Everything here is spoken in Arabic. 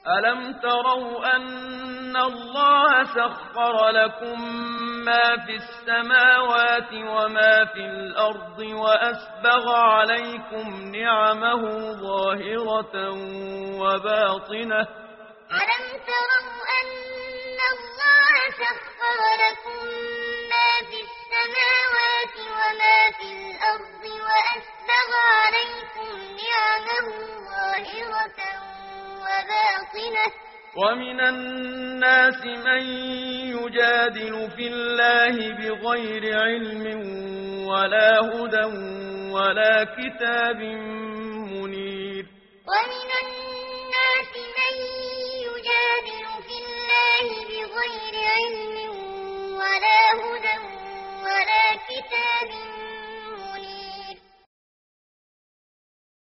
ألم تروا أن الله سخر لكم ما في السماوات وما في الأرض وأسبغ عليكم نعمه ظاهرة وباطنة ألم تروا أن الله سخر لكم ما في السماوات وما في الأرض وأسبغ عليكم نعمه ظاهرة وباطنة ومن الناس من يجادل في الله بغير علم ولا هدى ولا كتاب